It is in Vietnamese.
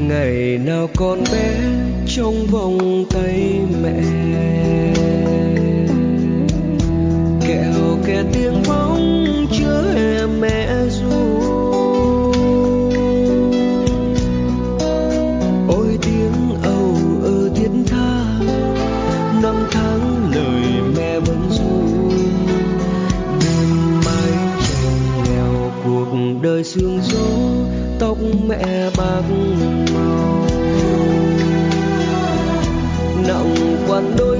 ngày nào con bé trong vòng tay mẹ, kẹo kè tiếng bóng chứa hè mẹ ru. Ôi tiếng âu ơ thiết tha, năm tháng lời mẹ vẫn ru. Đêm mái tranh nghèo cuộc đời sương gió, tóc mẹ bạc màu nặng quằn đôi